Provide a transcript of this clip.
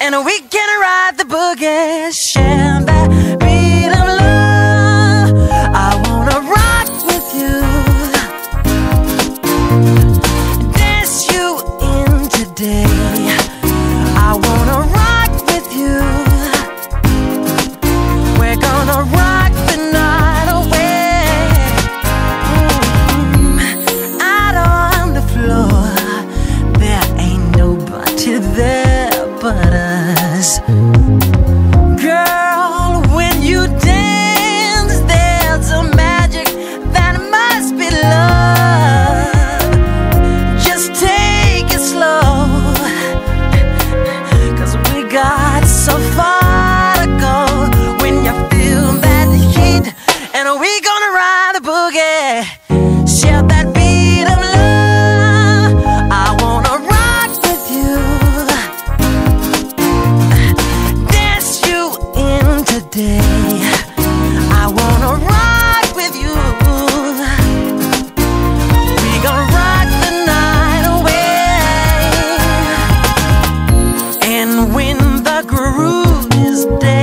and we can ride the boogie, share that beat of love. I wanna rock with you, dance you in today. I wanna rock with you. We're gonna rock the night away. Out on the floor, there ain't nobody there but us. Girl, when you dance, there's a magic that must be love. Just take it slow, 'cause we got so far to go. When you feel that heat, and we gonna ride the boogie, share that beat of love. I wanna rock with you, dance you in today. I wanna rock with you. We gonna rock the night away. And when the groove is dead,